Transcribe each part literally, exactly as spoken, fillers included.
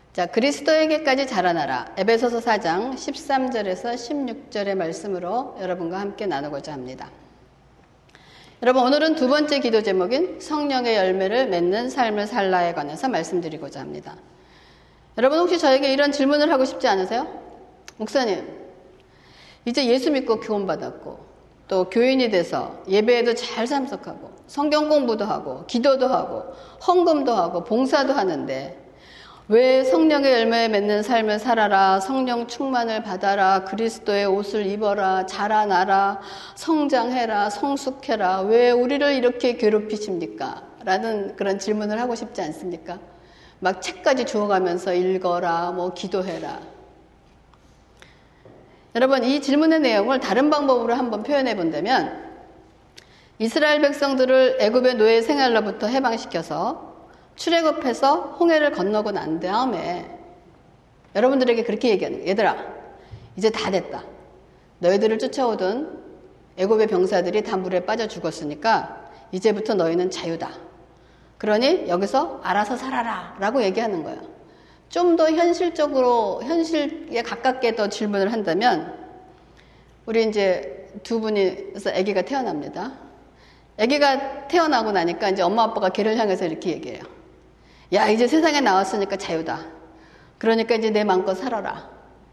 자, 그리스도에게까지 자라나라. 에베소서 사 장 십삼 절에서 십육 절의 말씀으로 여러분과 함께 나누고자 합니다. 여러분, 오늘은 두 번째 기도 제목인 성령의 열매를 맺는 삶을 살라에 관해서 말씀드리고자 합니다. 여러분, 혹시 저에게 이런 질문을 하고 싶지 않으세요? 목사님, 이제 예수 믿고 구원받았고 또 교인이 돼서 예배에도 잘 참석하고 성경 공부도 하고 기도도 하고 헌금도 하고 봉사도 하는데 왜 성령의 열매 맺는 삶을 살아라, 성령 충만을 받아라, 그리스도의 옷을 입어라, 자라나라, 성장해라, 성숙해라, 왜 우리를 이렇게 괴롭히십니까? 라는 그런 질문을 하고 싶지 않습니까? 막 책까지 주워가면서 읽어라, 뭐 기도해라. 여러분, 이 질문의 내용을 다른 방법으로 한번 표현해 본다면 이스라엘 백성들을 애굽의 노예 생활로부터 해방시켜서 출애굽해서 홍해를 건너고 난 다음에 여러분들에게 그렇게 얘기하는 거예요. 얘들아, 이제 다 됐다. 너희들을 쫓아오던 애굽의 병사들이 다 물에 빠져 죽었으니까 이제부터 너희는 자유다. 그러니 여기서 알아서 살아라 라고 얘기하는 거예요. 좀 더 현실적으로, 현실에 가깝게 더 질문을 한다면 우리 이제 두 분이서 아기가 태어납니다. 아기가 태어나고 나니까 이제 엄마 아빠가 걔를 향해서 이렇게 얘기해요. 야, 이제 세상에 나왔으니까 자유다. 그러니까 이제 내 마음껏 살아라.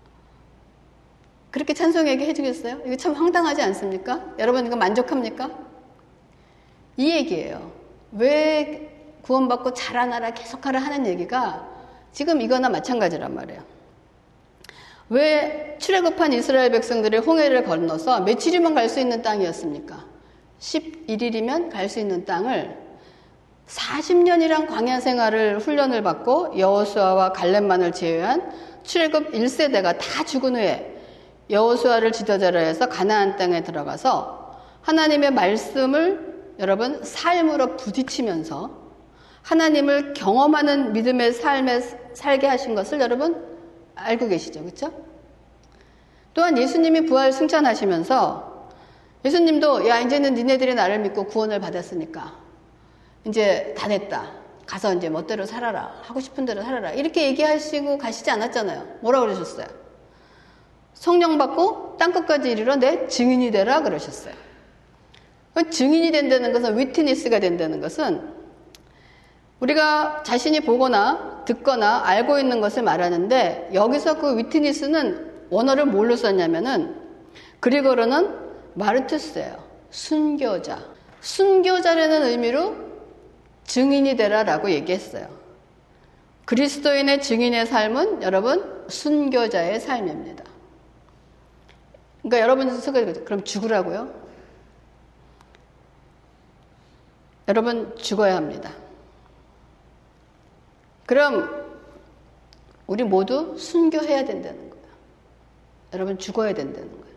그렇게 찬송 얘기 해주겠어요? 이거 참 황당하지 않습니까? 여러분 이거 만족합니까? 이 얘기예요. 왜 구원받고 자라나라 계속하라 하는 얘기가 지금 이거나 마찬가지란 말이에요. 왜 출애굽한 이스라엘 백성들이 홍해를 건너서 며칠이면 갈 수 있는 땅이었습니까? 십일 일이면 갈 수 있는 땅을 사십 년이란 광야 생활을 훈련을 받고 여호수아와 갈렙만을 제외한 출애굽 일 세대가 다 죽은 후에 여호수아를 지도자로 해서 가나안 땅에 들어가서 하나님의 말씀을 여러분 삶으로 부딪히면서 하나님을 경험하는 믿음의 삶에 살게 하신 것을 여러분 알고 계시죠? 그렇죠? 또한 예수님이 부활 승천하시면서 예수님도 야 이제는 니네들이 나를 믿고 구원을 받았으니까 이제 다 됐다. 가서 이제 멋대로 살아라. 하고 싶은 대로 살아라. 이렇게 얘기하시고 가시지 않았잖아요. 뭐라 그러셨어요? 성령 받고 땅끝까지 이르러 내 증인이 되라 그러셨어요. 증인이 된다는 것은 위트니스가 된다는 것은 우리가 자신이 보거나 듣거나 알고 있는 것을 말하는데 여기서 그 위트니스는 원어를 뭘로 썼냐면은 그리고로는 마르투스예요. 순교자. 순교자라는 의미로 증인이 되라라고 얘기했어요. 그리스도인의 증인의 삶은 여러분 순교자의 삶입니다. 그러니까 여러분 그럼 죽으라고요? 여러분 죽어야 합니다. 그럼 우리 모두 순교해야 된다는 거예요. 여러분 죽어야 된다는 거예요.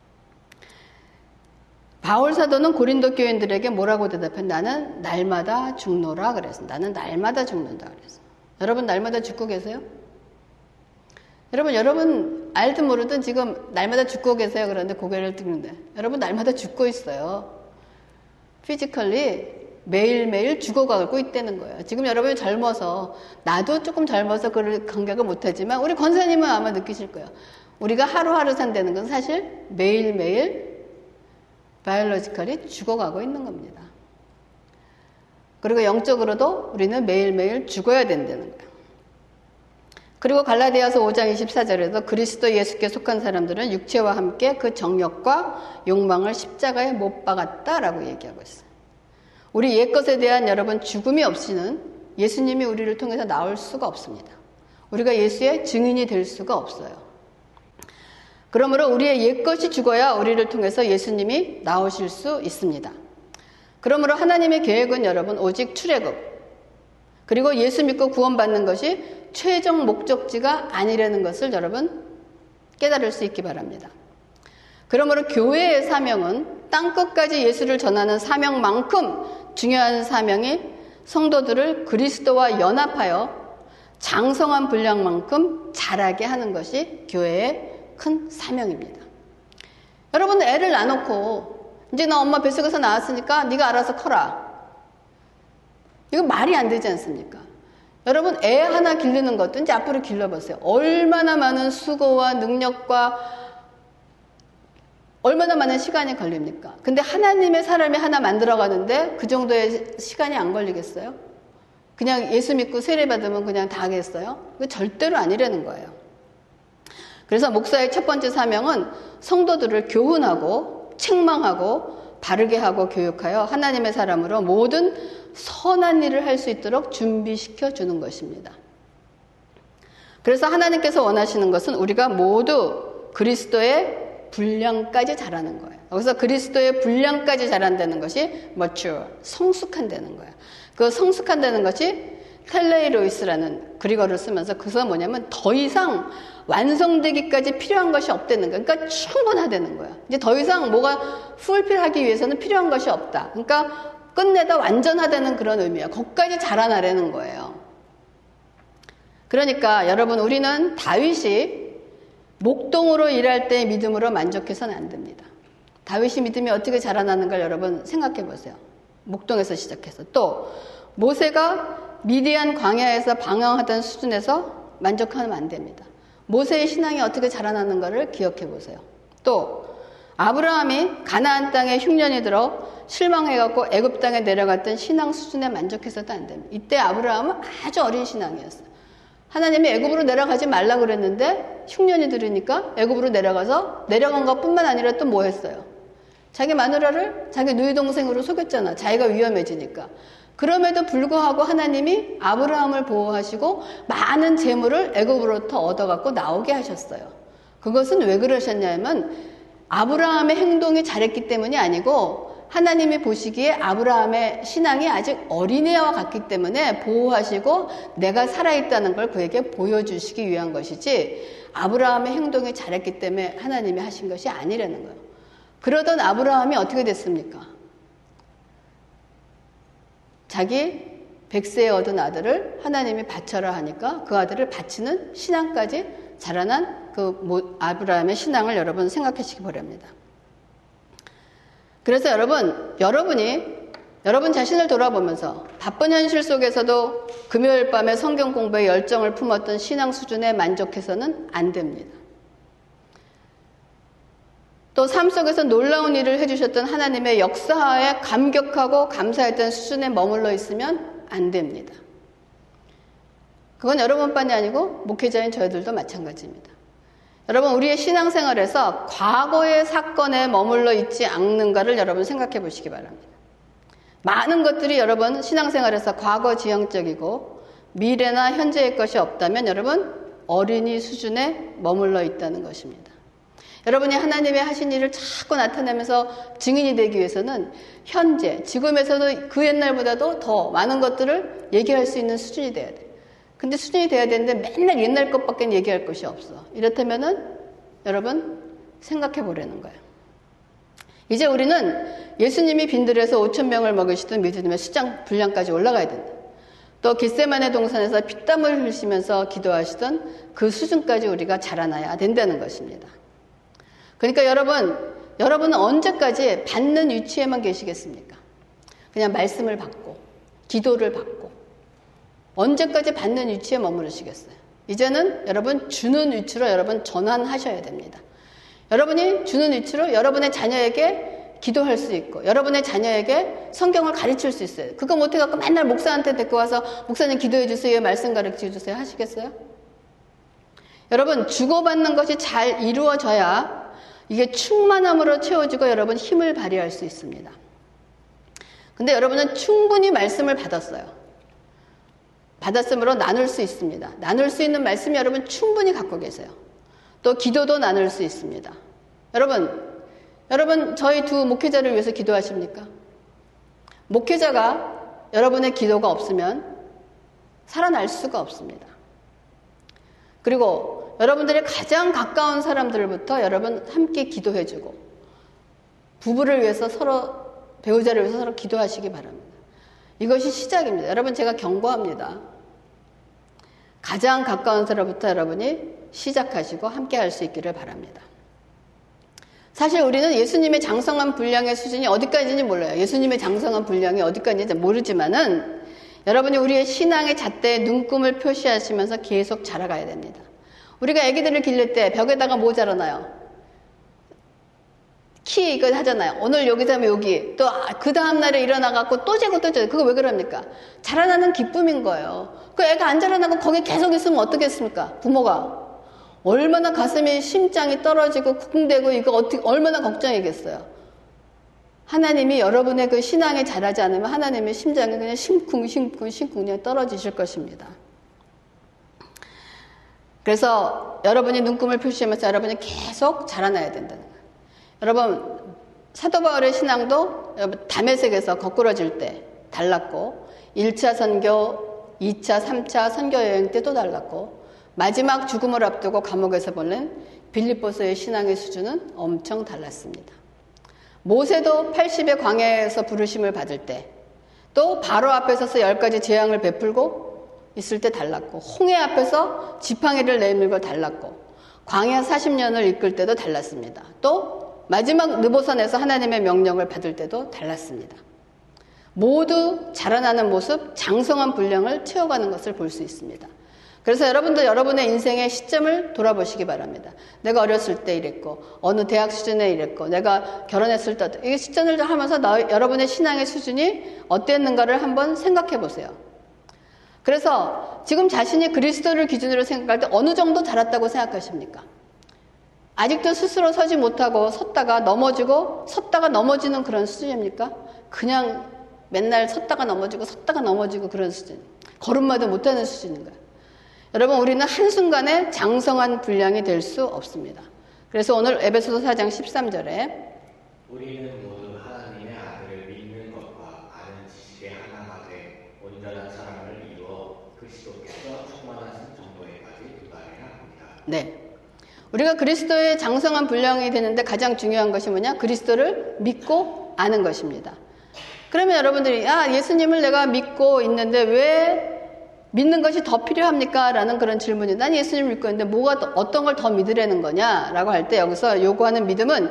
바울 사도는 고린도 교인들에게 뭐라고 대답해? 나는 날마다 죽노라 그랬어. 나는 날마다 죽는다 그랬어. 여러분 날마다 죽고 계세요? 여러분 여러분 알든 모르든 지금 날마다 죽고 계세요. 그런데 고개를 들는데 여러분 날마다 죽고 있어요. 피지컬리 매일매일 죽어가고 있다는 거예요. 지금 여러분이 젊어서 나도 조금 젊어서 그걸 감각을 못하지만 우리 권사님은 아마 느끼실 거예요. 우리가 하루하루 산다는 건 사실 매일매일 바이올로지컬이 죽어가고 있는 겁니다. 그리고 영적으로도 우리는 매일매일 죽어야 된다는 거예요. 그리고 갈라디아서 오 장 이십사 절에도 그리스도 예수께 속한 사람들은 육체와 함께 그 정욕과 욕망을 십자가에 못 박았다라고 얘기하고 있어요. 우리 옛것에 대한 여러분 죽음이 없이는 예수님이 우리를 통해서 나올 수가 없습니다. 우리가 예수의 증인이 될 수가 없어요. 그러므로 우리의 옛것이 죽어야 우리를 통해서 예수님이 나오실 수 있습니다. 그러므로 하나님의 계획은 여러분 오직 출애굽 그리고 예수 믿고 구원받는 것이 최종 목적지가 아니라는 것을 여러분 깨달을 수 있기 바랍니다. 그러므로 교회의 사명은 땅끝까지 예수를 전하는 사명만큼 중요한 사명이 성도들을 그리스도와 연합하여 장성한 분량만큼 자라게 하는 것이 교회의 큰 사명입니다. 여러분 애를 낳아놓고 이제 나 엄마 뱃속에서 나왔으니까 네가 알아서 커라. 이거 말이 안 되지 않습니까? 여러분 애 하나 기르는 것도 이제 앞으로 길러보세요. 얼마나 많은 수고와 능력과 얼마나 많은 시간이 걸립니까? 근데 하나님의 사람이 하나 만들어가는데 그 정도의 시간이 안 걸리겠어요? 그냥 예수 믿고 세례받으면 그냥 다 하겠어요? 그거 절대로 아니라는 거예요. 그래서 목사의 첫 번째 사명은 성도들을 교훈하고 책망하고 바르게 하고 교육하여 하나님의 사람으로 모든 선한 일을 할 수 있도록 준비시켜 주는 것입니다. 그래서 하나님께서 원하시는 것은 우리가 모두 그리스도의 분량까지 자라는 거예요. 여기서 그리스도의 분량까지 자란다는 것이 mature, 성숙한다는 거예요. 그 성숙한다는 것이 텔레이로이스라는 그리거를 쓰면서 그것은 뭐냐면 더 이상 완성되기까지 필요한 것이 없다는 거예요. 그러니까 충분하다는 거예요. 이제 더 이상 뭐가 풀필하기 위해서는 필요한 것이 없다. 그러니까 끝내다 완전하다는 그런 의미예요. 거기까지 자라나라는 거예요. 그러니까 여러분 우리는 다윗이 목동으로 일할 때의 믿음으로 만족해서는 안 됩니다. 다윗이 믿음이 어떻게 자라나는 걸 여러분 생각해 보세요. 목동에서 시작해서 또 모세가 미디안 광야에서 방황하던 수준에서 만족하면 안 됩니다. 모세의 신앙이 어떻게 자라나는 것을 기억해 보세요. 또 아브라함이 가나안 땅에 흉년이 들어 실망해갖고 애굽 땅에 내려갔던 신앙 수준에 만족해서도 안 됩니다. 이때 아브라함은 아주 어린 신앙이었어요. 하나님이 애굽으로 내려가지 말라고 그랬는데 흉년이 들으니까 애굽으로 내려가서 내려간 것뿐만 아니라 또 뭐 했어요? 자기 마누라를 자기 누이 동생으로 속였잖아. 자기가 위험해지니까. 그럼에도 불구하고 하나님이 아브라함을 보호하시고 많은 재물을 애굽으로부터 얻어갖고 나오게 하셨어요. 그것은 왜 그러셨냐면 아브라함의 행동이 잘했기 때문이 아니고 하나님이 보시기에 아브라함의 신앙이 아직 어린애와 같기 때문에 보호하시고 내가 살아있다는 걸 그에게 보여주시기 위한 것이지 아브라함의 행동이 잘했기 때문에 하나님이 하신 것이 아니라는 거예요. 그러던 아브라함이 어떻게 됐습니까? 자기 백세에 얻은 아들을 하나님이 바쳐라 하니까 그 아들을 바치는 신앙까지 자라난 그 아브라함의 신앙을 여러분 생각하시기 바랍니다. 그래서 여러분, 여러분이 여러분 자신을 돌아보면서 바쁜 현실 속에서도 금요일 밤에 성경 공부에 열정을 품었던 신앙 수준에 만족해서는 안 됩니다. 또 삶 속에서 놀라운 일을 해주셨던 하나님의 역사에 감격하고 감사했던 수준에 머물러 있으면 안 됩니다. 그건 여러분뿐만이 아니고 목회자인 저희들도 마찬가지입니다. 여러분 우리의 신앙생활에서 과거의 사건에 머물러 있지 않는가를 여러분 생각해 보시기 바랍니다. 많은 것들이 여러분 신앙생활에서 과거 지향적이고 미래나 현재의 것이 없다면 여러분 어린이 수준에 머물러 있다는 것입니다. 여러분이 하나님의 하신 일을 자꾸 나타내면서 증인이 되기 위해서는 현재, 지금에서도 그 옛날보다도 더 많은 것들을 얘기할 수 있는 수준이 돼야 돼요. 근데 수준이 돼야 되는데 맨날 옛날 것밖에 얘기할 것이 없어. 이렇다면은 여러분 생각해 보라는 거예요. 이제 우리는 예수님이 빈들에서 오천 명을 먹이시던 믿음의 수장 분량까지 올라가야 된다. 또 겟세마네 동산에서 피땀을 흘리시면서 기도하시던 그 수준까지 우리가 자라나야 된다는 것입니다. 그러니까 여러분, 여러분은 언제까지 받는 위치에만 계시겠습니까? 그냥 말씀을 받고 기도를 받고 언제까지 받는 위치에 머무르시겠어요? 이제는 여러분 주는 위치로 여러분 전환하셔야 됩니다. 여러분이 주는 위치로 여러분의 자녀에게 기도할 수 있고 여러분의 자녀에게 성경을 가르칠 수 있어요. 그거 못해갖고 맨날 목사한테 데리고 와서 목사님 기도해 주세요, 말씀 가르쳐 주세요 하시겠어요? 여러분 주고받는 것이 잘 이루어져야 이게 충만함으로 채워지고 여러분 힘을 발휘할 수 있습니다. 근데 여러분은 충분히 말씀을 받았어요. 받았으므로 나눌 수 있습니다. 나눌 수 있는 말씀이 여러분 충분히 갖고 계세요. 또 기도도 나눌 수 있습니다. 여러분, 여러분 저희 두 목회자를 위해서 기도하십니까? 목회자가 여러분의 기도가 없으면 살아날 수가 없습니다. 그리고 여러분들의 가장 가까운 사람들부터 여러분 함께 기도해주고 부부를 위해서 서로 배우자를 위해서 서로 기도하시기 바랍니다. 이것이 시작입니다. 여러분 제가 경고합니다. 가장 가까운 사람부터 여러분이 시작하시고 함께 할 수 있기를 바랍니다. 사실 우리는 예수님의 장성한 분량의 수준이 어디까지인지 몰라요. 예수님의 장성한 분량이 어디까지인지 모르지만은 여러분이 우리의 신앙의 잣대에 눈금을 표시하시면서 계속 자라가야 됩니다. 우리가 아기들을 기를 때 벽에다가 뭐 자라나요? 키 이거 하잖아요. 오늘 여기서 하면 여기. 또 그 다음날에 일어나갖고 또 재고 또 재고. 그거 왜 그럽니까? 자라나는 기쁨인 거예요. 그 애가 안 자라나고 거기 계속 있으면 어떻겠습니까? 부모가. 얼마나 가슴이 심장이 떨어지고 쿵대고 이거 어떻게 얼마나 걱정이겠어요. 하나님이 여러분의 그 신앙에 자라지 않으면 하나님의 심장이 그냥 심쿵 심쿵 심쿵 그냥 떨어지실 것입니다. 그래서 여러분이 눈금을 표시하면서 여러분이 계속 자라나야 된다는 거예요. 여러분 사도 바울의 신앙도 다메섹에서 거꾸러질 때 달랐고 일 차 선교, 이 차, 삼 차 선교 여행 때도 달랐고 마지막 죽음을 앞두고 감옥에서 보낸 빌립보서의 신앙의 수준은 엄청 달랐습니다. 모세도 팔십의 광야에서 부르심을 받을 때, 또 바로 앞에 서서 열 가지 재앙을 베풀고 있을 때 달랐고, 홍해 앞에서 지팡이를 내밀고 달랐고, 광야 사십 년을 이끌 때도 달랐습니다. 또 마지막 느보산에서 하나님의 명령을 받을 때도 달랐습니다. 모두 자라나는 모습, 장성한 분량을 채워가는 것을 볼 수 있습니다. 그래서 여러분도 여러분의 인생의 시점을 돌아보시기 바랍니다. 내가 어렸을 때 이랬고, 어느 대학 수준에 이랬고, 내가 결혼했을 때, 이 시점을 하면서 너, 여러분의 신앙의 수준이 어땠는가를 한번 생각해 보세요. 그래서 지금 자신이 그리스도를 기준으로 생각할 때 어느 정도 자랐다고 생각하십니까? 아직도 스스로 서지 못하고 섰다가 넘어지고 섰다가 넘어지는 그런 수준입니까? 그냥 맨날 섰다가 넘어지고 섰다가 넘어지고 그런 수준. 걸음마도 못하는 수준인 거예요. 여러분, 우리는 한순간에 장성한 분량이 될 수 없습니다. 그래서 오늘 에베소서 사 장 십삼 절에 우리는 모두 하나님의 아들을 믿는 것과 아는 지식의 하나가 돼 온전한 사람을 이루어 그리스도께서 충만하신 정도에까지 도달해야 합니다. 네, 우리가 그리스도의 장성한 분량이 되는데 가장 중요한 것이 뭐냐? 그리스도를 믿고 아는 것입니다. 그러면 여러분들이 야, 예수님을 내가 믿고 있는데 왜 믿는 것이 더 필요합니까? 라는 그런 질문이, 난 예수님을 믿고 있는데 뭐가 더, 어떤 걸 더 믿으려는 거냐? 라고 할 때 여기서 요구하는 믿음은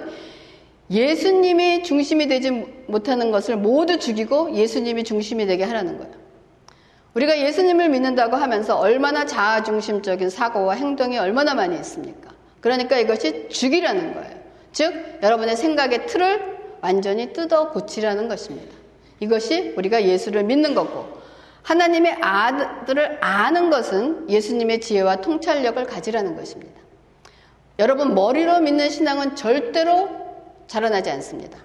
예수님이 중심이 되지 못하는 것을 모두 죽이고 예수님이 중심이 되게 하라는 거예요. 우리가 예수님을 믿는다고 하면서 얼마나 자아중심적인 사고와 행동이 얼마나 많이 있습니까? 그러니까 이것이 죽이라는 거예요. 즉 여러분의 생각의 틀을 완전히 뜯어 고치라는 것입니다. 이것이 우리가 예수를 믿는 거고, 하나님의 아들을 아는 것은 예수님의 지혜와 통찰력을 가지라는 것입니다. 여러분, 머리로 믿는 신앙은 절대로 자라나지 않습니다.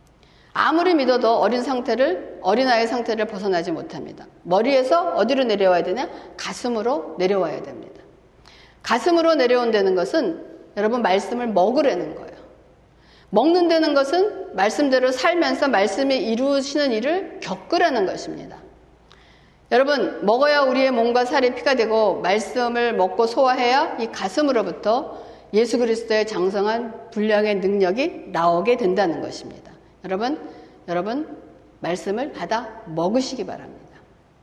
아무리 믿어도 어린 상태를, 어린아이 상태를 벗어나지 못합니다. 머리에서 어디로 내려와야 되냐? 가슴으로 내려와야 됩니다. 가슴으로 내려온다는 것은 여러분 말씀을 먹으라는 거예요. 먹는다는 것은 말씀대로 살면서 말씀이 이루시는 일을 겪으라는 것입니다. 여러분, 먹어야 우리의 몸과 살이 피가 되고 말씀을 먹고 소화해야 이 가슴으로부터 예수 그리스도의 장성한 분량의 능력이 나오게 된다는 것입니다. 여러분, 여러분 말씀을 받아 먹으시기 바랍니다.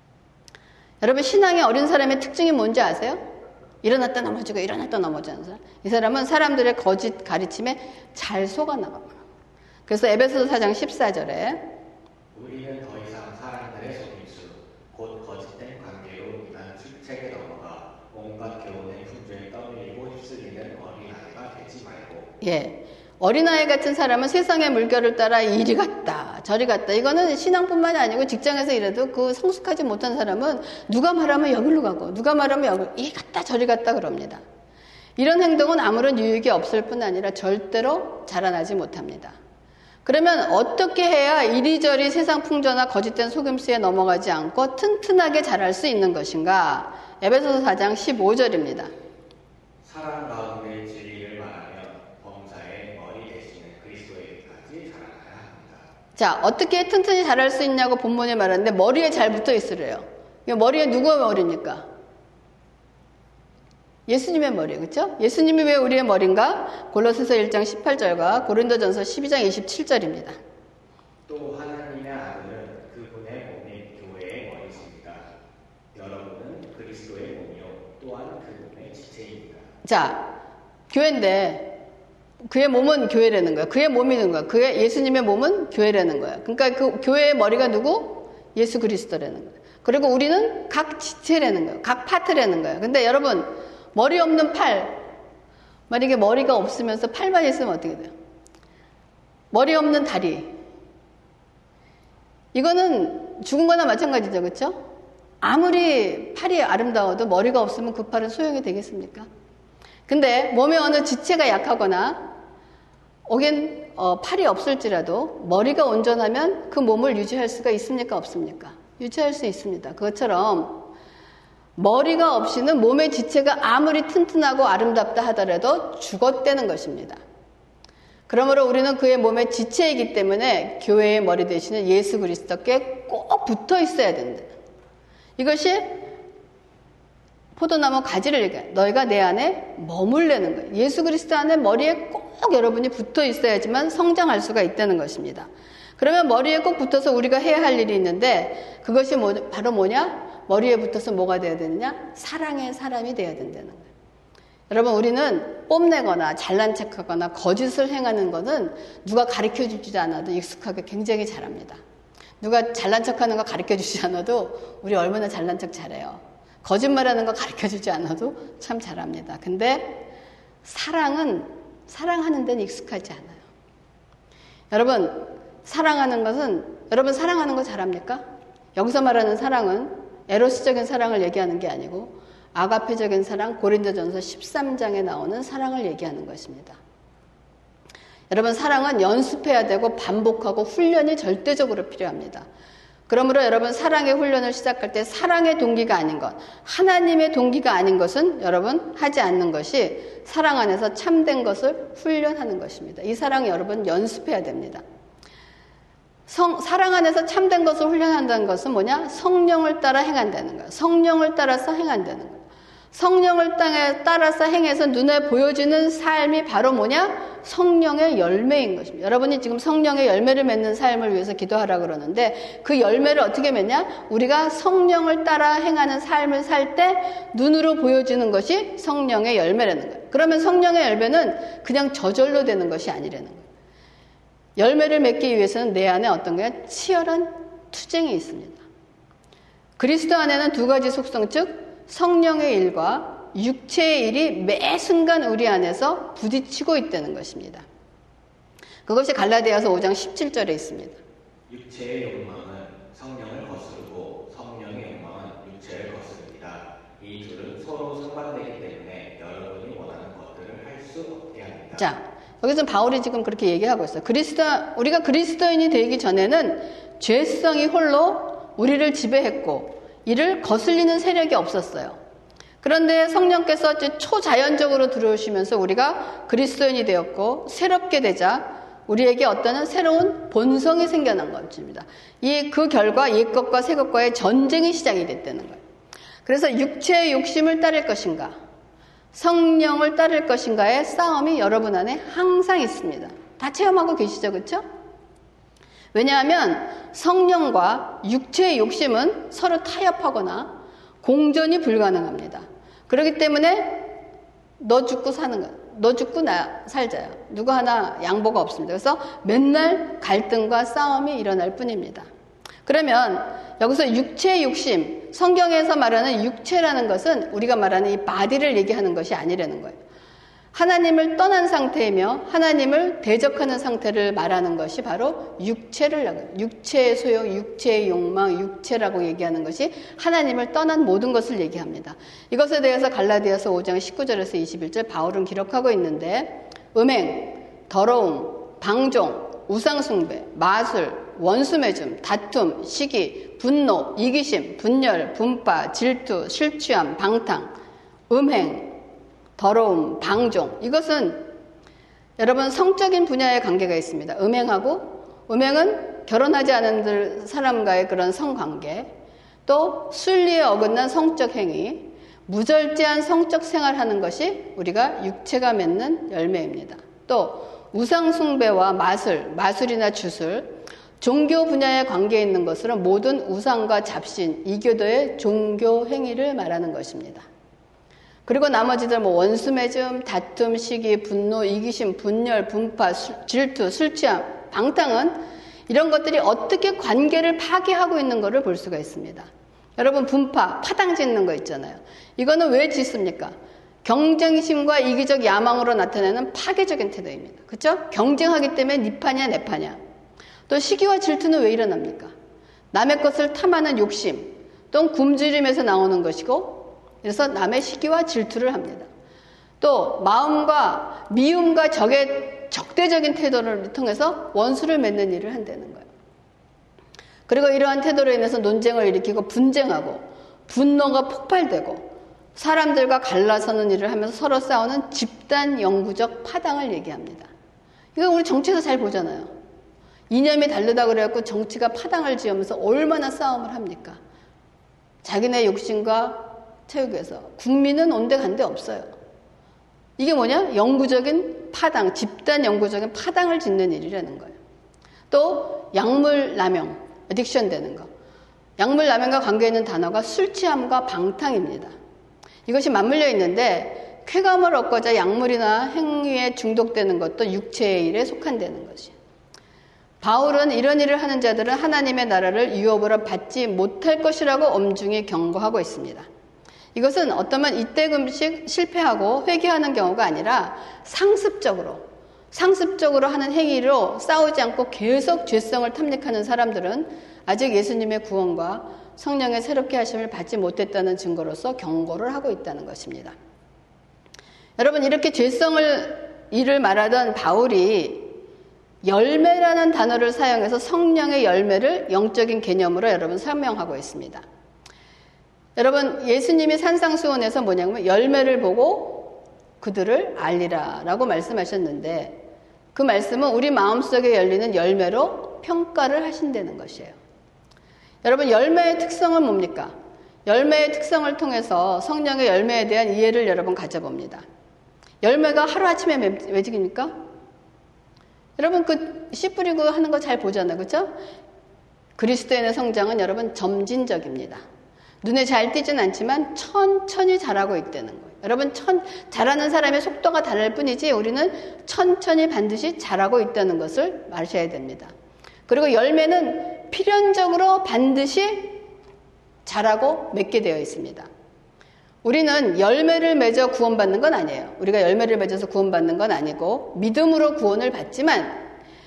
여러분, 신앙의 어린 사람의 특징이 뭔지 아세요? 일어났다 넘어지고 일어났다 넘어지는 사람. 이 사람은 사람들의 거짓 가르침에 잘 속아나갑니다. 그래서 에베소서 사 장 십사 절에 우리는 더 이상 사람들의 속임수 곧 거짓된 관계로 인한 출책에 넘어가 온갖 교훈의 분주에 떠밀리고 휩쓸리는 어린아이가 되지 말고. 예, 어린아이 같은 사람은 세상의 물결을 따라 이리 갔다 저리 갔다. 이거는 신앙뿐만이 아니고 직장에서 일해도 그 성숙하지 못한 사람은 누가 말하면 여기로 가고 누가 말하면 여기로 이리 갔다 저리 갔다 그럽니다. 이런 행동은 아무런 유익이 없을 뿐 아니라 절대로 자라나지 못합니다. 그러면 어떻게 해야 이리저리 세상 풍조나 거짓된 속임수에 넘어가지 않고 튼튼하게 자랄 수 있는 것인가? 에베소서 사 장 십오 절입니다. 사랑 가운데 진리를 말하며 범사의 머리 되시는 그리스도에게까지 자라나야 합니다. 자, 어떻게 튼튼히 자랄 수 있냐고 본문에 말하는데 머리에 잘 붙어 있으래요. 머리에 누구의 머리입니까? 예수님의 머리, 그렇죠? 예수님이 왜 우리의 머리인가? 골로새서 일 장 십팔 절과 고린도전서 십이 장 이십칠 절입니다. 또 하나님의 아들은 그분의 몸인 교회의 머리십니다. 여러분은 그리스도의 몸이요 또한 그분의 지체입니다. 자, 교회인데 그의 몸은 교회라는 거야. 그의 몸이는 거야. 그의 예수님의 몸은 교회라는 거야. 그러니까 그 교회의 머리가 누구? 예수 그리스도라는 거야. 그리고 우리는 각 지체라는 거예요. 각 파트라는 거예요. 근데 여러분, 머리 없는 팔, 만약에 머리가 없으면서 팔만 있으면 어떻게 돼요? 머리 없는 다리. 이거는 죽은 거나 마찬가지죠. 그렇죠? 아무리 팔이 아름다워도 머리가 없으면 그 팔은 소용이 되겠습니까? 근데 몸의 어느 지체가 약하거나 혹은 어, 팔이 없을지라도 머리가 온전하면 그 몸을 유지할 수가 있습니까? 없습니까? 유지할 수 있습니다. 그것처럼 머리가 없이는 몸의 지체가 아무리 튼튼하고 아름답다 하더라도 죽었다는 것입니다. 그러므로 우리는 그의 몸의 지체이기 때문에 교회의 머리 되시는 예수 그리스도께 꼭 붙어 있어야 된다. 이것이 포도나무 가지를 얘기해요. 너희가 내 안에 머물려는 거예요. 예수 그리스도 안에 머리에 꼭 여러분이 붙어 있어야지만 성장할 수가 있다는 것입니다. 그러면 머리에 꼭 붙어서 우리가 해야 할 일이 있는데 그것이 뭐, 바로 뭐냐? 머리에 붙어서 뭐가 돼야 되느냐? 사랑의 사람이 돼야 된다는 거예요. 여러분, 우리는 뽐내거나 잘난 척하거나 거짓을 행하는 것은 누가 가르쳐주지 않아도 익숙하게 굉장히 잘합니다. 누가 잘난 척하는 거 가르쳐주지 않아도 우리 얼마나 잘난 척 잘해요. 거짓말하는 거 가르쳐주지 않아도 참 잘합니다. 근데 사랑은 사랑하는 데는 익숙하지 않아요. 여러분, 사랑하는 것은 여러분 사랑하는 거 잘합니까? 여기서 말하는 사랑은 에로스적인 사랑을 얘기하는 게 아니고 아가페적인 사랑, 고린도전서 십삼 장에 나오는 사랑을 얘기하는 것입니다. 여러분, 사랑은 연습해야 되고 반복하고 훈련이 절대적으로 필요합니다. 그러므로 여러분, 사랑의 훈련을 시작할 때 사랑의 동기가 아닌 것, 하나님의 동기가 아닌 것은 여러분 하지 않는 것이 사랑 안에서 참된 것을 훈련하는 것입니다. 이 사랑 여러분 연습해야 됩니다. 성, 사랑 안에서 참된 것을 훈련한다는 것은 뭐냐? 성령을 따라 행한다는 거예요. 성령을 따라서 행한다는 거예요. 성령을 따라서 행해서 눈에 보여지는 삶이 바로 뭐냐? 성령의 열매인 것입니다. 여러분이 지금 성령의 열매를 맺는 삶을 위해서 기도하라 그러는데 그 열매를 어떻게 맺냐? 우리가 성령을 따라 행하는 삶을 살 때 눈으로 보여지는 것이 성령의 열매라는 거예요. 그러면 성령의 열매는 그냥 저절로 되는 것이 아니라는 거예요. 열매를 맺기 위해서는 내 안에 어떤 거야? 치열한 투쟁이 있습니다. 그리스도 안에는 두 가지 속성, 즉 성령의 일과 육체의 일이 매 순간 우리 안에서 부딪히고 있다는 것입니다. 그것이 갈라디아서 오 장 십칠 절에 있습니다. 육체의 욕망은 성령을 거스르고 성령의 욕망은 육체를 거스릅니다. 이 둘은 서로 상반되기 때문에 여러분이 원하는 것들을 할 수 없게 합니다. 자, 여기서 바울이 지금 그렇게 얘기하고 있어요. 그리스도, 우리가 그리스도인이 되기 전에는 죄성이 홀로 우리를 지배했고 이를 거슬리는 세력이 없었어요. 그런데 성령께서 초자연적으로 들어오시면서 우리가 그리스도인이 되었고 새롭게 되자 우리에게 어떤 새로운 본성이 생겨난 것입니다. 이 그 결과 옛것과 새것과의 전쟁이 시작이 됐다는 거예요. 그래서 육체의 욕심을 따를 것인가 성령을 따를 것인가의 싸움이 여러분 안에 항상 있습니다. 다 체험하고 계시죠, 그렇죠? 왜냐하면 성령과 육체의 욕심은 서로 타협하거나 공존이 불가능합니다. 그렇기 때문에 너 죽고 사는 거야. 너 죽고 나 살자야. 누구 하나 양보가 없습니다. 그래서 맨날 갈등과 싸움이 일어날 뿐입니다. 그러면 여기서 육체의 욕심, 성경에서 말하는 육체라는 것은 우리가 말하는 이 바디를 얘기하는 것이 아니라는 거예요. 하나님을 떠난 상태이며 하나님을 대적하는 상태를 말하는 것이 바로 육체를, 육체의 소욕, 육체의 욕망, 육체라고 얘기하는 것이 하나님을 떠난 모든 것을 얘기합니다. 이것에 대해서 갈라디아서 오 장 십구 절에서 이십일 절 바울은 기록하고 있는데 음행, 더러움, 방종, 우상숭배, 마술, 원수매줌, 다툼, 시기, 분노, 이기심, 분열, 분파, 질투, 실취함, 방탕, 음행, 더러움, 방종. 이것은 여러분 성적인 분야의 관계가 있습니다. 음행하고 음행은 결혼하지 않은 사람과의 그런 성관계, 또 순리에 어긋난 성적 행위, 무절제한 성적 생활하는 것이 우리가 육체가 맺는 열매입니다. 또 우상숭배와 마술, 마술이나 주술, 종교 분야에 관계 있는 것으로 모든 우상과 잡신, 이교도의 종교 행위를 말하는 것입니다. 그리고 나머지들 뭐 원수매즘, 다툼, 시기, 분노, 이기심, 분열, 분파, 수, 질투, 술취함, 방탕은 이런 것들이 어떻게 관계를 파괴하고 있는 것을 볼 수가 있습니다. 여러분 분파, 파당 짓는 거 있잖아요. 이거는 왜 짓습니까? 경쟁심과 이기적 야망으로 나타내는 파괴적인 태도입니다. 그렇죠? 경쟁하기 때문에 네 파냐 내 파냐. 또 시기와 질투는 왜 일어납니까? 남의 것을 탐하는 욕심, 또는 굶주림에서 나오는 것이고, 그래서 남의 시기와 질투를 합니다. 또 마음과 미움과 적의 적대적인 태도를 통해서 원수를 맺는 일을 한다는 거예요. 그리고 이러한 태도로 인해서 논쟁을 일으키고 분쟁하고 분노가 폭발되고 사람들과 갈라서는 일을 하면서 서로 싸우는 집단 영구적 파당을 얘기합니다. 이거 우리 정치에서 잘 보잖아요. 이념이 다르다 그래갖고 정치가 파당을 지으면서 얼마나 싸움을 합니까? 자기네 욕심과 체육에서 국민은 온데간데 없어요. 이게 뭐냐? 영구적인 파당, 집단 영구적인 파당을 짓는 일이라는 거예요. 또 약물 남용, 어딕션 되는 거. 약물 남용과 관계 있는 단어가 술 취함과 방탕입니다. 이것이 맞물려 있는데 쾌감을 얻고자 약물이나 행위에 중독되는 것도 육체의 일에 속한다는 것이. 바울은 이런 일을 하는 자들은 하나님의 나라를 유업으로 받지 못할 것이라고 엄중히 경고하고 있습니다. 이것은 어떠면 이때금씩 실패하고 회개하는 경우가 아니라 상습적으로 상습적으로 하는 행위로 싸우지 않고 계속 죄성을 탐닉하는 사람들은 아직 예수님의 구원과 성령의 새롭게 하심을 받지 못했다는 증거로서 경고를 하고 있다는 것입니다. 여러분, 이렇게 죄성을 일을 말하던 바울이 열매라는 단어를 사용해서 성령의 열매를 영적인 개념으로 여러분 설명하고 있습니다. 여러분, 예수님이 산상수훈에서 뭐냐면 열매를 보고 그들을 알리라 라고 말씀하셨는데 그 말씀은 우리 마음속에 열리는 열매로 평가를 하신다는 것이에요. 여러분, 열매의 특성은 뭡니까? 열매의 특성을 통해서 성령의 열매에 대한 이해를 여러분 가져봅니다. 열매가 하루아침에 맺힙니까? 여러분, 그 씨 뿌리고 하는 거 잘 보잖아요. 그렇죠? 그리스도인의 성장은 여러분 점진적입니다. 눈에 잘 띄진 않지만 천천히 자라고 있다는 거예요. 여러분, 천, 자라는 사람의 속도가 다를 뿐이지 우리는 천천히 반드시 자라고 있다는 것을 아셔야 됩니다. 그리고 열매는 필연적으로 반드시 자라고 맺게 되어 있습니다. 우리는 열매를 맺어 구원받는 건 아니에요. 우리가 열매를 맺어서 구원받는 건 아니고 믿음으로 구원을 받지만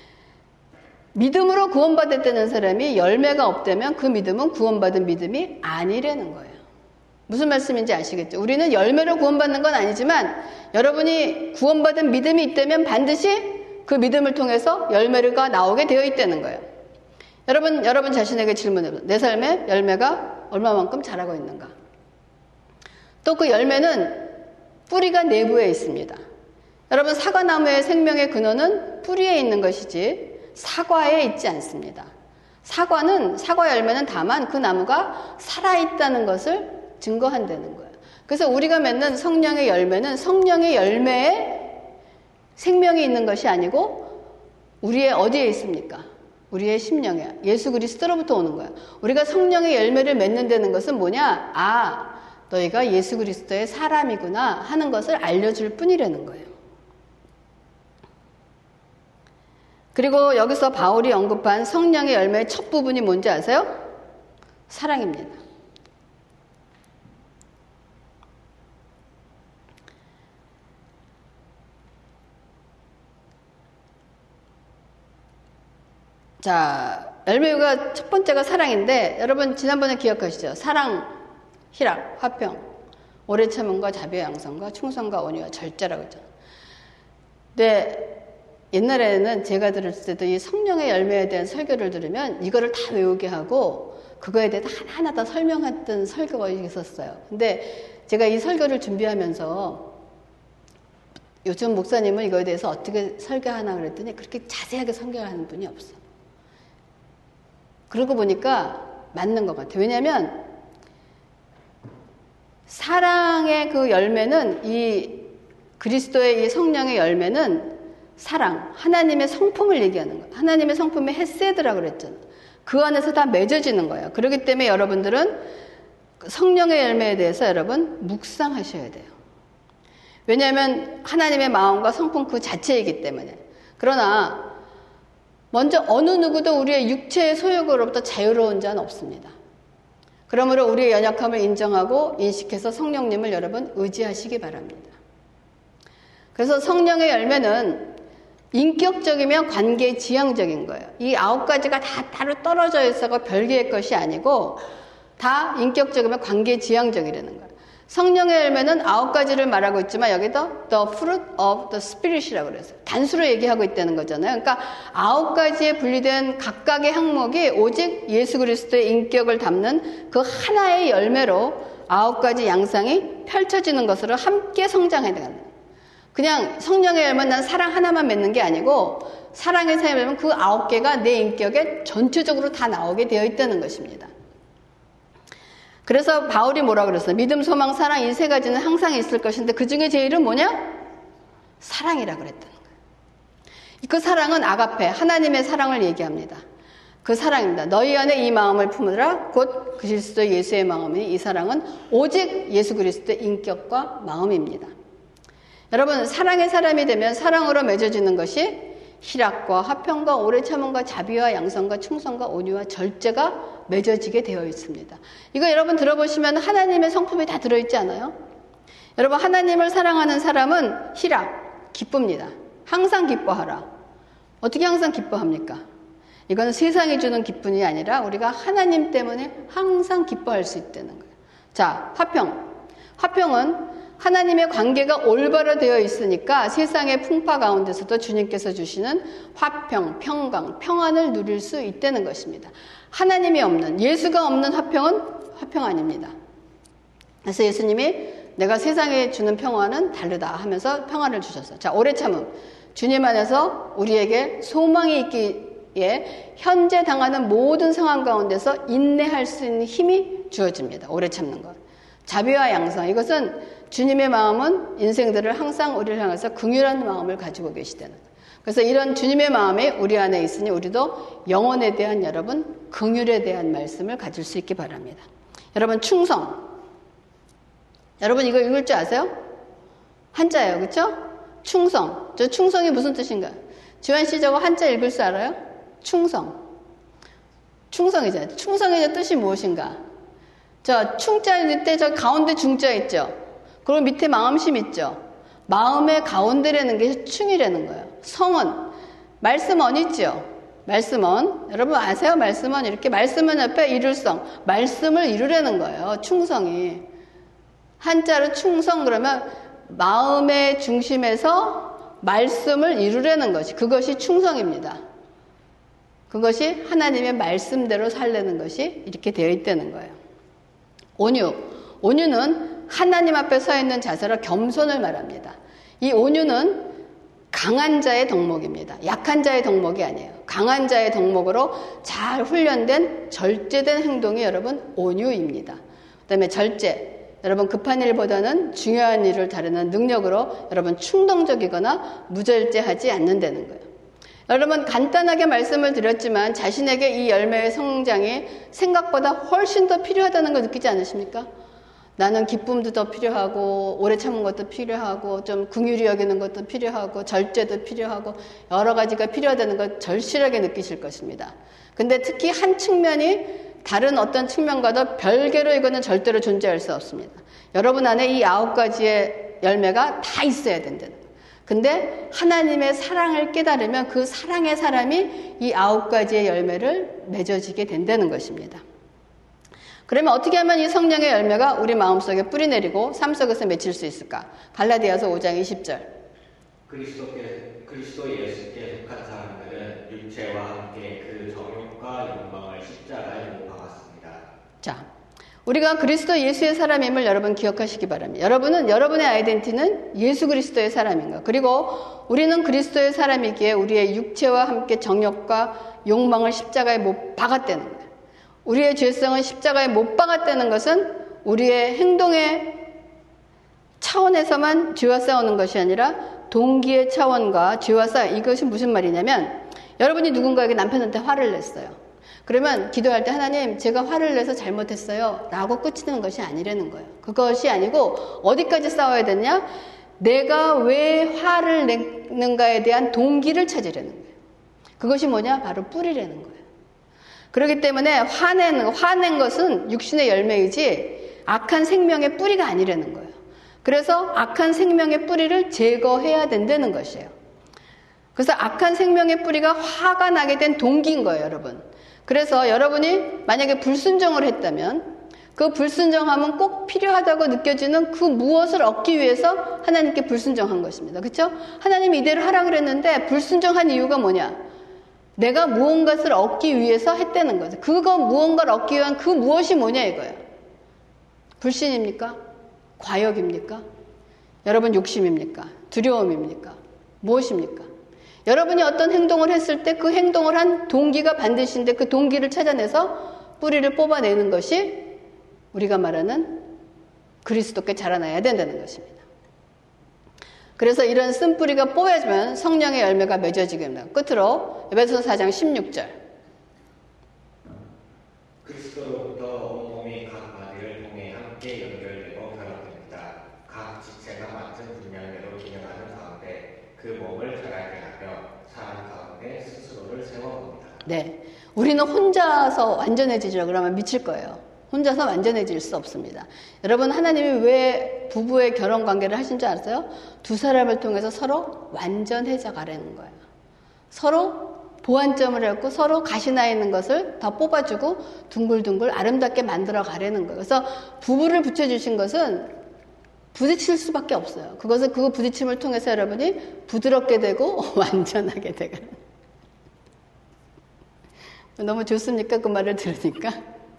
믿음으로 구원받았다는 사람이 열매가 없다면 그 믿음은 구원받은 믿음이 아니라는 거예요. 무슨 말씀인지 아시겠죠? 우리는 열매로 구원받는 건 아니지만 여러분이 구원받은 믿음이 있다면 반드시 그 믿음을 통해서 열매가 나오게 되어 있다는 거예요. 여러분, 여러분 자신에게 질문해보세요. 내 삶에 열매가 얼마만큼 자라고 있는가? 또 그 열매는 뿌리가 내부에 있습니다. 여러분, 사과나무의 생명의 근원은 뿌리에 있는 것이지 사과에 있지 않습니다. 사과는, 사과 열매는 다만 그 나무가 살아있다는 것을 증거한다는 거예요. 그래서 우리가 맺는 성령의 열매는 성령의 열매에 생명이 있는 것이 아니고 우리의 어디에 있습니까? 우리의 심령에, 예수 그리스도로부터 오는 거예요. 우리가 성령의 열매를 맺는다는 것은 뭐냐? 아, 너희가 예수 그리스도의 사람이구나 하는 것을 알려줄 뿐이라는 거예요. 그리고 여기서 바울이 언급한 성령의 열매의 첫 부분이 뭔지 아세요? 사랑입니다. 자, 열매가 첫 번째가 사랑인데 여러분 지난번에 기억하시죠? 사랑, 희락, 화평, 오래 참음과 자비와 양선과 충성과 온유와 절제라고 했잖아요. 근데 옛날에는 제가 들었을 때도 이 성령의 열매에 대한 설교를 들으면 이거를 다 외우게 하고 그거에 대해서 하나하나 다 설명했던 설교가 있었어요. 근데 제가 이 설교를 준비하면서 요즘 목사님은 이거에 대해서 어떻게 설교하나 그랬더니 그렇게 자세하게 설교하는 분이 없어. 그러고 보니까 맞는 것 같아요. 왜냐하면 사랑의 그 열매는 이 그리스도의 이 성령의 열매는 사랑, 하나님의 성품을 얘기하는 거예요. 하나님의 성품이 헤세드라고 그랬잖아요. 그 안에서 다 맺어지는 거예요. 그렇기 때문에 여러분들은 성령의 열매에 대해서 여러분 묵상하셔야 돼요. 왜냐하면 하나님의 마음과 성품 그 자체이기 때문에. 그러나 먼저 어느 누구도 우리의 육체의 소욕으로부터 자유로운 자는 없습니다. 그러므로 우리의 연약함을 인정하고 인식해서 성령님을 여러분 의지하시기 바랍니다. 그래서 성령의 열매는 인격적이면 관계 지향적인 거예요. 이 아홉 가지가 다 따로 떨어져 있어서 별개의 것이 아니고 다 인격적이면 관계 지향적이라는 거예요. 성령의 열매는 아홉 가지를 말하고 있지만 여기도 the fruit of the spirit이라고 그랬어요. 단수로 얘기하고 있다는 거잖아요. 그러니까 아홉 가지에 분리된 각각의 항목이 오직 예수 그리스도의 인격을 담는 그 하나의 열매로 아홉 가지 양상이 펼쳐지는 것으로 함께 성장해야 되는 거예요. 그냥 성령의 열매는 난 사랑 하나만 맺는 게 아니고 사랑의 삶을 그 아홉 개가 내 인격에 전체적으로 다 나오게 되어 있다는 것입니다. 그래서 바울이 뭐라 그랬어요? 믿음, 소망, 사랑 이 세 가지는 항상 있을 것인데 그 중에 제일은 뭐냐? 사랑이라 그랬다는 거예요. 그 사랑은 아가페, 하나님의 사랑을 얘기합니다. 그 사랑입니다. 너희 안에 이 마음을 품으라 곧 그리스도 예수의 마음이니 이 사랑은 오직 예수 그리스도의 인격과 마음입니다. 여러분 사랑의 사람이 되면 사랑으로 맺어지는 것이 희락과 화평과 오래 참음과 자비와 양선과 충성과 온유와 절제가 맺어지게 되어 있습니다. 이거 여러분 들어보시면 하나님의 성품이 다 들어있지 않아요? 여러분 하나님을 사랑하는 사람은 희락, 기쁩니다. 항상 기뻐하라. 어떻게 항상 기뻐합니까? 이건 세상이 주는 기쁨이 아니라 우리가 하나님 때문에 항상 기뻐할 수 있다는 거예요. 자, 화평. 화평은 하나님의 관계가 올바로 되어 있으니까 세상의 풍파 가운데서도 주님께서 주시는 화평, 평강, 평안을 누릴 수 있다는 것입니다. 하나님이 없는, 예수가 없는 화평은 화평 아닙니다. 그래서 예수님이 내가 세상에 주는 평화는 다르다 하면서 평안을 주셨어요. 자, 오래 참음. 주님 안에서 우리에게 소망이 있기에 현재 당하는 모든 상황 가운데서 인내할 수 있는 힘이 주어집니다. 오래 참는 것. 자비와 양성. 이것은 주님의 마음은 인생들을 항상 우리를 향해서 긍휼한 마음을 가지고 계시다는 거예요. 그래서 이런 주님의 마음이 우리 안에 있으니 우리도 영혼에 대한 여러분 긍휼에 대한 말씀을 가질 수 있기 바랍니다. 여러분 충성. 여러분 이거 읽을 줄 아세요? 한자예요. 그렇죠? 충성. 저 충성이 무슨 뜻인가요? 지환 씨 저거 한자 읽을 줄 알아요? 충성. 충성이잖아요. 충성의 뜻이 무엇인가? 저 충자 밑에 저 가운데 중자 있죠? 그리고 밑에 마음심 있죠? 마음의 가운데라는 게 충이라는 거예요. 성은 말씀언 있죠? 말씀언. 여러분 아세요? 말씀언 이렇게 말씀은 옆에 이룰성. 말씀을 이루려는 거예요. 충성이. 한자로 충성 그러면 마음의 중심에서 말씀을 이루려는 것이 그것이 충성입니다. 그것이 하나님의 말씀대로 살려는 것이 이렇게 되어 있다는 거예요. 온유. 온유는 하나님 앞에 서 있는 자세로 겸손을 말합니다. 이 온유는 강한 자의 덕목입니다. 약한 자의 덕목이 아니에요. 강한 자의 덕목으로 잘 훈련된 절제된 행동이 여러분 온유입니다. 그 다음에 절제. 여러분 급한 일보다는 중요한 일을 다루는 능력으로 여러분 충동적이거나 무절제하지 않는다는 거예요. 여러분 간단하게 말씀을 드렸지만 자신에게 이 열매의 성장이 생각보다 훨씬 더 필요하다는 걸 느끼지 않으십니까? 나는 기쁨도 더 필요하고 오래 참은 것도 필요하고 좀 긍휼히 여기는 것도 필요하고 절제도 필요하고 여러 가지가 필요하다는 걸 절실하게 느끼실 것입니다. 근데 특히 한 측면이 다른 어떤 측면과도 별개로 이거는 절대로 존재할 수 없습니다. 여러분 안에 이 아홉 가지의 열매가 다 있어야 된다는 거예요. 근데 하나님의 사랑을 깨달으면 그 사랑의 사람이 이 아홉 가지의 열매를 맺어지게 된다는 것입니다. 그러면 어떻게 하면 이 성령의 열매가 우리 마음속에 뿌리내리고 삶 속에서 맺힐 수 있을까? 갈라디아서 오 장 이십 절. 그리스도께, 그리스도 예수께 속한 사람들은 육체와 함께 그 정욕과 욕망을 십자가에 못 박았습니다. 자, 우리가 그리스도 예수의 사람임을 여러분 기억하시기 바랍니다. 여러분은 여러분의 아이덴티티는 예수 그리스도의 사람인 거. 그리고 우리는 그리스도의 사람이기에 우리의 육체와 함께 정욕과 욕망을 십자가에 못 박았다는 거예요. 우리의 죄성은 십자가에 못 박았다는 것은 우리의 행동의 차원에서만 죄와 싸우는 것이 아니라 동기의 차원과 죄와 싸워. 이것이 무슨 말이냐면 여러분이 누군가에게 남편한테 화를 냈어요. 그러면 기도할 때 하나님 제가 화를 내서 잘못했어요 라고 끝이는 것이 아니라는 거예요. 그것이 아니고 어디까지 싸워야 되냐? 내가 왜 화를 냈는가에 대한 동기를 찾으려는 거예요. 그것이 뭐냐? 바로 뿌리라는 거예요. 그렇기 때문에 화낸, 화낸 것은 육신의 열매이지 악한 생명의 뿌리가 아니라는 거예요. 그래서 악한 생명의 뿌리를 제거해야 된다는 것이에요. 그래서 악한 생명의 뿌리가 화가 나게 된 동기인 거예요, 여러분. 그래서 여러분이 만약에 불순종을 했다면 그 불순종함은 꼭 필요하다고 느껴지는 그 무엇을 얻기 위해서 하나님께 불순종한 것입니다. 그렇죠? 하나님이 이대로 하라 그랬는데 불순종한 이유가 뭐냐? 내가 무언가를 얻기 위해서 했다는 거죠. 그거 무언가를 얻기 위한 그 무엇이 뭐냐 이거예요. 불신입니까? 과욕입니까? 여러분 욕심입니까? 두려움입니까? 무엇입니까? 여러분이 어떤 행동을 했을 때 그 행동을 한 동기가 반드시인데 그 동기를 찾아내서 뿌리를 뽑아내는 것이 우리가 말하는 그리스도께 자라나야 된다는 것입니다. 그래서 이런 쓴뿌리가 뽑아지면 성령의 열매가 맺어지게 됩니다. 끝으로 에베소서 사 장 십육 절. 그리스도로부터 온몸이 각 바디를 통해 함께 연결되고 결합됩니다. 각 지체가 맡은 분량대로 기능하는 가운데 그 몸을 자라게 하며 사람 가운데 스스로를 세워봅니다. 네, 우리는 혼자서 완전해지려 그러면 미칠 거예요. 혼자서 완전해질 수 없습니다. 여러분, 하나님이 왜 부부의 결혼 관계를 하신 줄 아세요? 두 사람을 통해서 서로 완전해져 가라는 거예요. 서로 보완점을 했고 서로 가시나 있는 것을 더 뽑아주고 둥글둥글 아름답게 만들어 가라는 거예요. 그래서 부부를 붙여주신 것은 부딪힐 수밖에 없어요. 그것은 그 부딪힘을 통해서 여러분이 부드럽게 되고 완전하게 되고. 너무 좋습니까? 그 말을 들으니까.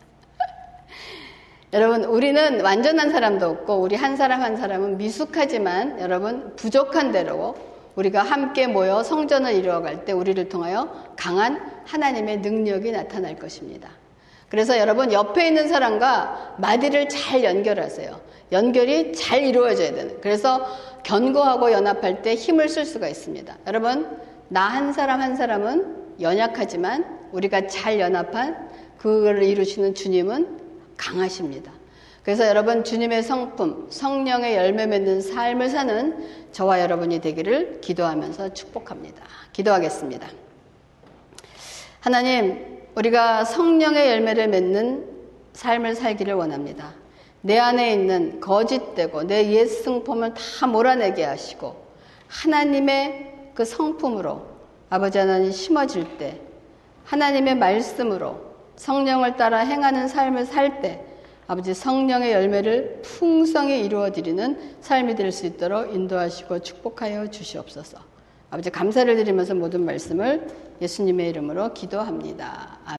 여러분, 우리는 완전한 사람도 없고 우리 한 사람 한 사람은 미숙하지만 여러분 부족한 대로 우리가 함께 모여 성전을 이루어갈 때 우리를 통하여 강한 하나님의 능력이 나타날 것입니다. 그래서 여러분 옆에 있는 사람과 마디를 잘 연결하세요. 연결이 잘 이루어져야 되는. 그래서 견고하고 연합할 때 힘을 쓸 수가 있습니다. 여러분, 나 한 사람 한 사람은 연약하지만 우리가 잘 연합한 그거를 이루시는 주님은 강하십니다. 그래서 여러분 주님의 성품, 성령의 열매 맺는 삶을 사는 저와 여러분이 되기를 기도하면서 축복합니다. 기도하겠습니다. 하나님, 우리가 성령의 열매를 맺는 삶을 살기를 원합니다. 내 안에 있는 거짓되고 내 옛 성품을 다 몰아내게 하시고 하나님의 그 성품으로 아버지 하나님 심어질 때 하나님의 말씀으로 성령을 따라 행하는 삶을 살 때 아버지 성령의 열매를 풍성히 이루어드리는 삶이 될 수 있도록 인도하시고 축복하여 주시옵소서. 아버지 감사를 드리면서 모든 말씀을 예수님의 이름으로 기도합니다.